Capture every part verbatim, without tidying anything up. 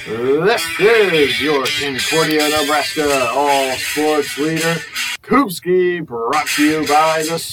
This is your Concordia, Nebraska all-sports leader, Koopski, brought to you by the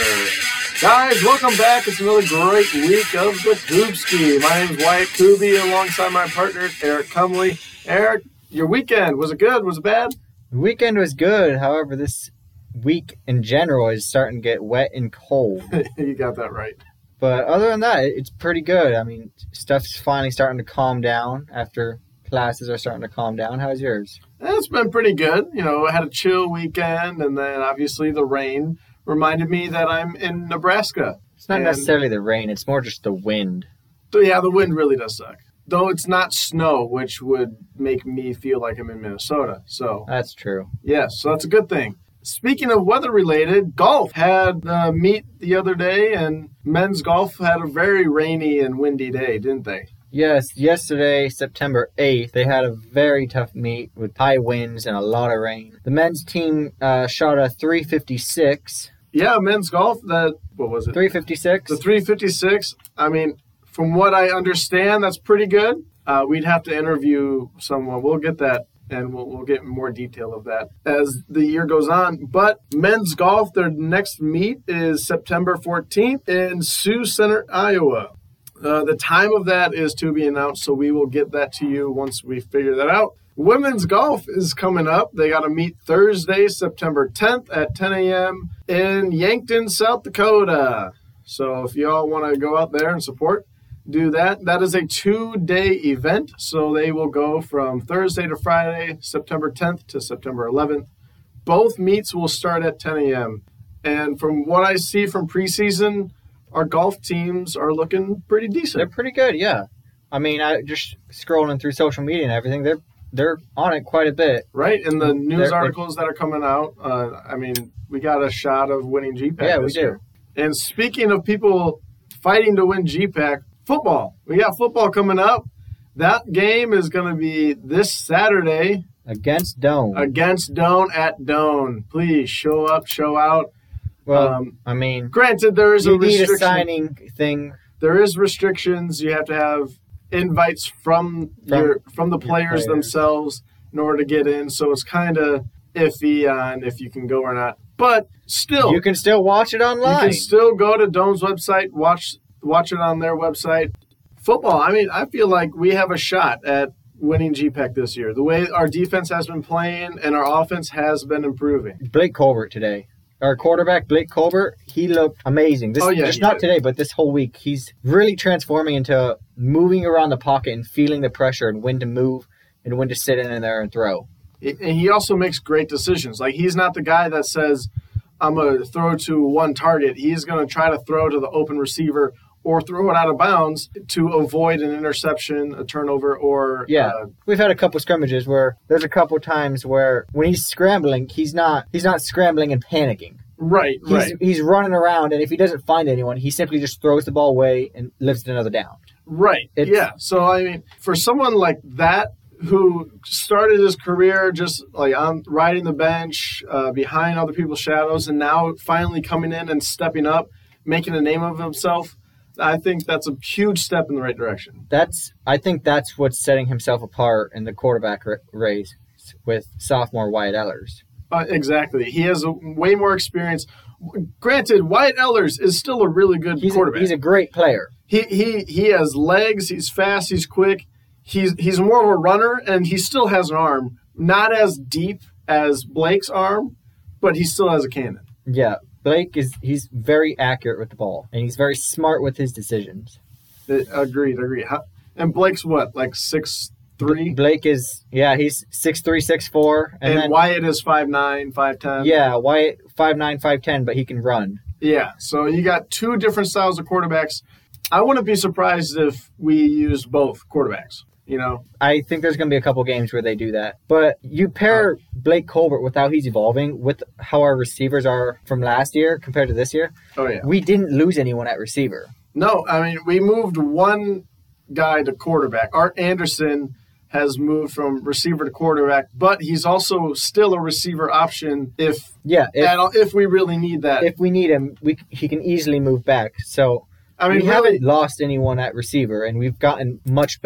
Solar. Guys, welcome back. It's another great week of the Koopski. My name is Wyatt Kuby, alongside my partner, Eric Cumley. Eric, your weekend, was it good? Was it bad? The weekend was good. However, this week in general is starting to get wet and cold. You got that right. But other than that, it's pretty good. I mean, stuff's finally starting to calm down after classes are starting to calm down. How's yours? It's been pretty good. You know, I had a chill weekend, and then obviously the rain reminded me that I'm in Nebraska. It's not and, necessarily the rain. It's more just the wind. So yeah, the wind really does suck. Though it's not snow, which would make me feel like I'm in Minnesota. So that's true. Yes, so that's a good thing. Speaking of weather-related, golf had a meet the other day, and men's golf had a very rainy and windy day, didn't they? Yes, yesterday, September eighth, they had a very tough meet with high winds and a lot of rain. The men's team uh, shot a three fifty-six. Yeah, men's golf, that, what was it? three fifty-six. The three fifty-six, I mean, from what I understand, that's pretty good. Uh, we'd have to interview someone. We'll get that. And we'll, we'll get more detail of that as the year goes on. But men's golf, their next meet is September fourteenth in Sioux Center, Iowa. Uh, the time of that is to be announced, so we will get that to you once we figure that out. Women's golf is coming up. They got to meet Thursday, September tenth at ten a.m. in Yankton, South Dakota. So if y'all want to go out there and support, do that. That is a two-day event, so they will go from Thursday to Friday, September tenth to September eleventh. Both meets will start at ten a.m. And from what I see from preseason, our golf teams are looking pretty decent. They're pretty good, yeah. I mean, I just scrolling through social media and everything, they're they're on it quite a bit. Right, and the news they're, articles that are coming out, uh, I mean, we got a shot of winning G PAC Yeah, we this do. year. And speaking of people fighting to win G PAC, football. We got football coming up. That game is going to be this Saturday. Against Doane. Against Doane at Doane. Please show up, show out. Well, um, I mean, granted, there is you a restriction. need a signing thing. There is restrictions. You have to have invites from, From your from the players, players themselves in order to get in. So it's kind of iffy on if you can go or not. But still, You can still watch it online. You can still go to Doane's website, watch Watch it on their website. Football, I mean, I feel like we have a shot at winning G PAC this year. The way our defense has been playing and our offense has been improving. Blake Colbert today. Our quarterback, Blake Colbert, he looked amazing. This, oh, yeah, just not did. today, but this whole week. He's really transforming into moving around the pocket and feeling the pressure and when to move and when to sit in there and throw. And he also makes great decisions. Like, he's not the guy that says, I'm going to throw to one target. He's going to try to throw to the open receiver or throw it out of bounds to avoid an interception, a turnover, or... Yeah, uh, we've had a couple scrimmages where there's a couple times where when he's scrambling, he's not he's not scrambling and panicking. Right, He's, right. He's running around, and if he doesn't find anyone, he simply just throws the ball away and lifts another down. Right, It's, yeah. So, I mean, for someone like that who started his career just like on riding the bench, uh, behind other people's shadows, and now finally coming in and stepping up, making a name of himself, I think that's a huge step in the right direction. That's I think that's what's setting himself apart in the quarterback r- race with sophomore Wyatt Ellers. Uh, exactly. He has a way more experience. Granted, Wyatt Ellers is still a really good He's quarterback. A, he's a great player. He he he has legs. He's fast. He's quick. He's he's more of a runner, and he still has an arm. Not as deep as Blake's arm, but he still has a cannon. Yeah, Blake is he's very accurate with the ball, and he's very smart with his decisions. Uh, Agreed, agreed. How, and Blake's what, like six three? Blake is, yeah, he's six three, six four. And, And, then, Wyatt is five nine, five ten. yeah, Wyatt five nine, five ten, but he can run. Yeah, so you got two different styles of quarterbacks. I wouldn't be surprised if we used both quarterbacks, you know? I think there's going to be a couple games where they do that. But you pair Oh. Blake Colbert with how he's evolving with how our receivers are from last year compared to this year. Oh, yeah. We didn't lose anyone at receiver. No, I mean, we moved one guy to quarterback. Art Anderson has moved from receiver to quarterback, but he's also still a receiver option if Yeah, if, at- if we really need that. if we need him, we he can easily move back. So I mean, we really, haven't lost anyone at receiver, and we've gotten much better.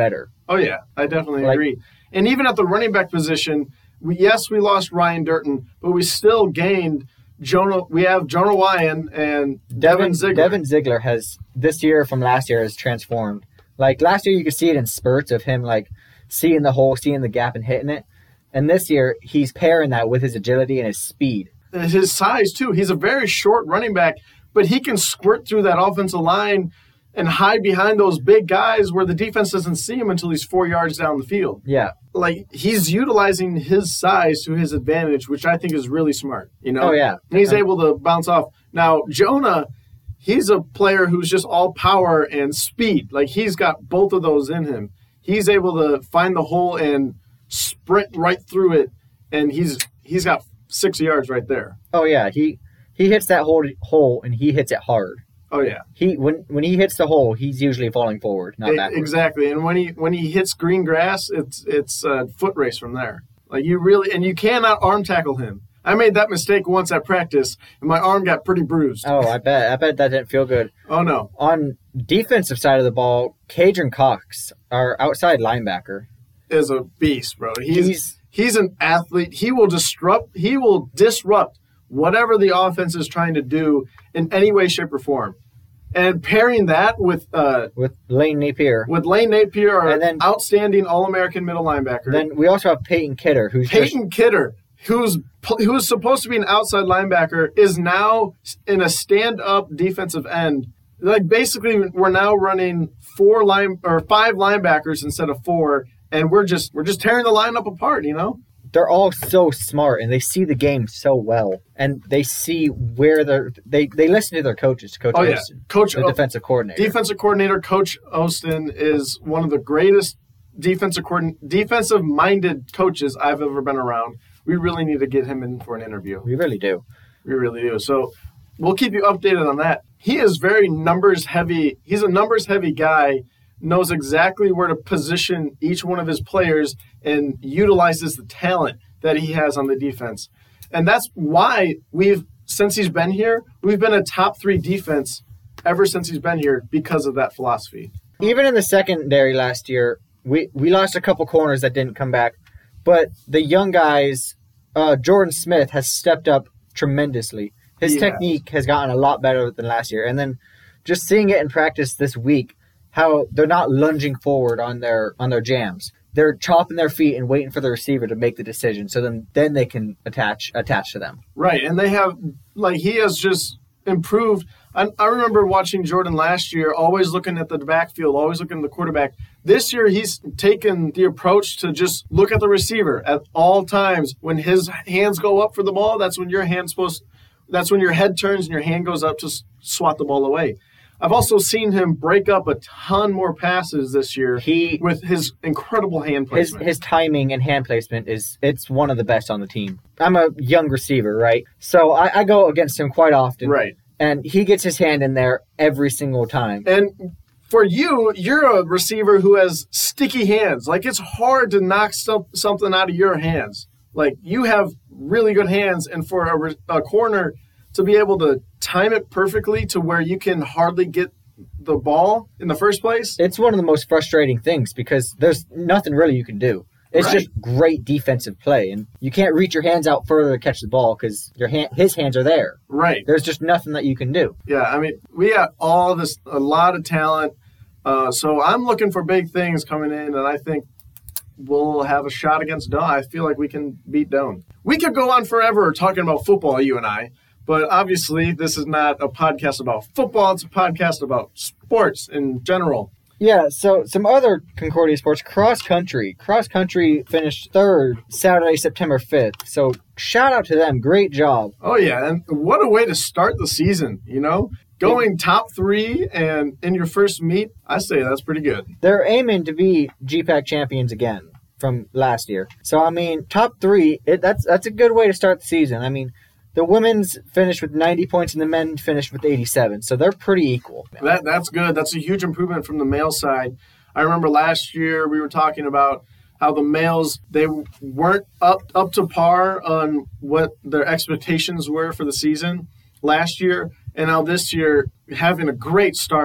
Oh, yeah. I definitely Like- agree. And even at the running back position, we, yes, we lost Ryan Durton, but we still gained Jonah. We have Jonah Wyan and Devin, Devin Ziegler. Devin Ziegler has this year from last year has transformed. Like last year, you could see it in spurts of him like seeing the hole, seeing the gap, and hitting it. And this year, he's pairing that with his agility and his speed. And his size, too. He's a very short running back, but he can squirt through that offensive line and hide behind those big guys where the defense doesn't see him until he's four yards down the field. Yeah. Like, he's utilizing his size to his advantage, which I think is really smart. You know? Oh, yeah. And he's Um, able to bounce off. Now, Jonah, he's a player who's just all power and speed. Like, he's got both of those in him. He's able to find the hole and sprint right through it, and he's he's got six yards right there. Oh yeah. He he hits that hole hole and he hits it hard. Oh, yeah. He when when he hits the hole, he's usually falling forward, not E- backwards. Exactly. And when he when he hits green grass, it's it's a foot race from there. Like you really and you cannot arm tackle him. I made that mistake once at practice, and my arm got pretty bruised. Oh, I bet. I bet that didn't feel good. Oh no. On defensive side of the ball, Kadron Cox, our outside linebacker, Is a beast, bro. He's, he's he's an athlete. He will disrupt he will disrupt whatever the offense is trying to do in any way, shape, or form. And pairing that with uh with Lane Napier. with Lane Napier, our And then- outstanding All-American middle linebacker. Then we also have Peyton Kidder, who's just, Peyton Kidder, who's who's supposed to be an outside linebacker, is now in a stand-up defensive end. Like basically, we're now running four line or five linebackers instead of four, and we're just we're just tearing the lineup apart. You know? they're all so smart and they see the game so well, and they see where they're they they listen to their coaches. Coach Oh yeah, Austin, Coach the O- defensive coordinator. defensive coordinator Coach Austin is one of the greatest defensive coordin- defensive minded coaches I've ever been around. We really need to get him in for an interview. We really do. We really do. So we'll keep you updated on that. He is very numbers heavy. He's a numbers heavy guy, knows exactly where to position each one of his players and utilizes the talent that he has on the defense. And that's why we've, since he's been here, we've been a top three defense ever since he's been here because of that philosophy. Even in the secondary last year, we, we lost a couple corners that didn't come back. But the young guys, uh, Jordan Smith has stepped up tremendously. His He has. technique has gotten a lot better than last year. And then just seeing it in practice this week, how they're not lunging forward on their on their jams. They're chopping their feet and waiting for the receiver to make the decision, so then then they can attach attach to them. Right, and they have, like, he has just improved. I, I remember watching Jordan last year, always looking at the backfield, always looking at the quarterback. This year, he's taken the approach to just look at the receiver at all times. When his hands go up for the ball, that's when your hand's supposed. That's when your head turns and your hand goes up to s- swat the ball away. I've also seen him break up a ton more passes this year He with his incredible hand his placement. his timing and hand placement is it's one of the best on the team. I'm a young receiver, right? So I, I go against him quite often. right. And he gets his hand in there every single time. And for you, you're a receiver who has sticky hands. Like, it's hard to knock some, something out of your hands. Like, you have really good hands, and for a, re- a corner to be able to time it perfectly to where you can hardly get the ball in the first place. It's one of the most frustrating things because there's nothing really you can do. It's Right. just great defensive play, and you can't reach your hands out further to catch the ball because your hand, his hands are there. Right. There's just nothing that you can do. Yeah, I mean, we got all this, a lot of talent. Uh, so I'm looking for big things coming in, and I think we'll have a shot against Doan. I feel like we can beat Doan. We could go on forever talking about football, you and I, but obviously this is not a podcast about football. It's a podcast about sports in general. Yeah, so some other Concordia sports, cross country. Cross country finished third Saturday, September fifth. So shout out to them. Great job. Oh, yeah, and what a way to start the season, you know? Going top three and in your first meet, I say that's pretty good. They're aiming to be G PAC champions again from last year. So, I mean, top three, it, that's that's a good way to start the season. I mean, the women's finished with ninety points and the men finished with eighty-seven. So they're pretty equal. That That's good. That's a huge improvement from the male side. I remember last year we were talking about how the males, they weren't up, up to par on what their expectations were for the season last year. And now this year, having a great start,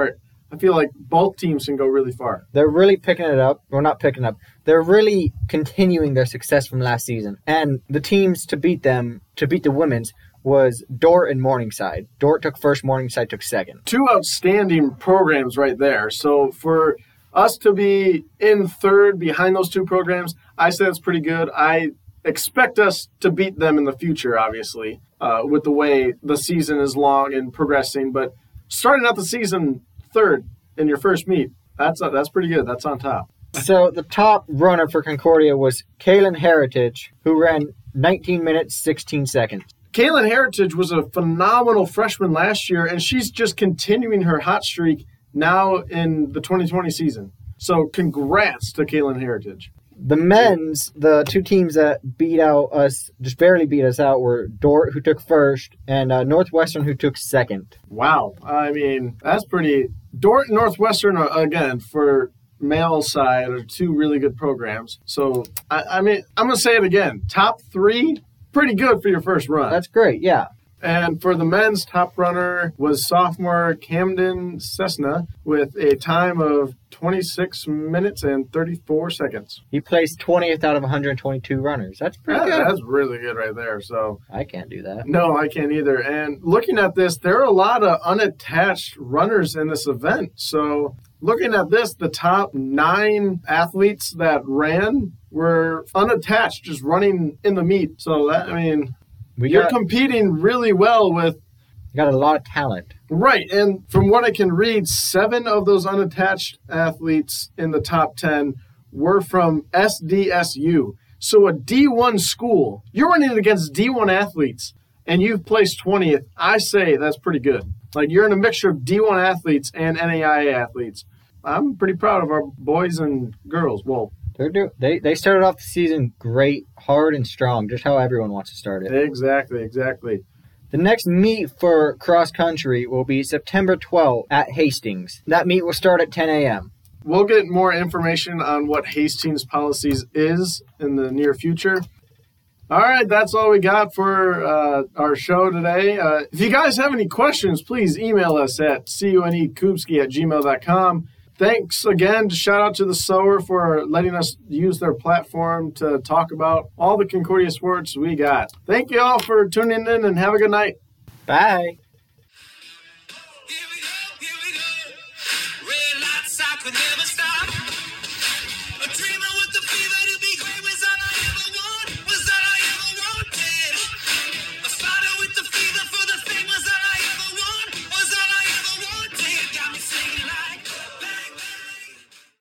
I feel like both teams can go really far. They're really picking it up. Well, not picking up. They're really continuing their success from last season. And the teams to beat them, to beat the women's, was Dort and Morningside. Dort took first, Morningside took second. Two outstanding programs right there. So for us to be in third behind those two programs, I say that's pretty good. I expect us to beat them in the future, obviously, uh, with the way the season is long and progressing. But starting out the season third in your first meet, that's uh, that's pretty good. That's on top. So the top runner for Concordia was Kaylin Heritage, who ran nineteen minutes, sixteen seconds. Kaylin Heritage was a phenomenal freshman last year, and she's just continuing her hot streak now in the twenty twenty season. So congrats to Kaylin Heritage. The men's, the two teams that beat out us, just barely beat us out, were Dort, who took first, and uh, Northwestern, who took second. Wow. I mean, that's pretty... Dort and Northwestern, are, again, for male side, are two really good programs. So, I, I mean, I'm going to say it again. Top three, pretty good for your first run. That's great, yeah. And for the men's, top runner was sophomore Camden Cessna with a time of twenty-six minutes and thirty-four seconds. He placed twentieth out of one hundred twenty-two runners. That's pretty that, good. That's really good right there. So I can't do that. No, I can't either. And looking at this, there are a lot of unattached runners in this event. So looking at this, the top nine athletes that ran were unattached, just running in the meet. So that, I mean... We You're got, competing really well with... You got a lot of talent. Right, and from what I can read, seven of those unattached athletes in the top ten were from S D S U. So a D one school. You're running against D one athletes, and you've placed twentieth. I say that's pretty good. Like, you're in a mixture of D one athletes and N A I A athletes. I'm pretty proud of our boys and girls. Well, They're do- they they started off the season great, hard and strong, just how everyone wants to start it. Exactly, exactly. The next meet for cross country will be September twelfth at Hastings. That meet will start at ten a.m. We'll get more information on what Hastings Policies is in the near future. All right, that's all we got for uh, our show today. Uh, if you guys have any questions, please email us at cunekubski at gmail dot com. Thanks again. Shout out to the Sower for letting us use their platform to talk about all the Concordia sports we got. Thank you all for tuning in and have a good night. Bye.